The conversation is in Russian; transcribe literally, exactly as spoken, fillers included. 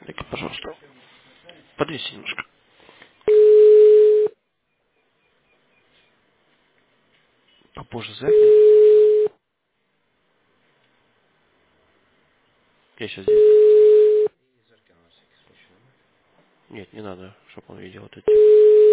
Так, пожалуйста, подвесьте немножко. Попозже звякнем. Я сейчас здесь. Нет, не надо, чтобы он видел это.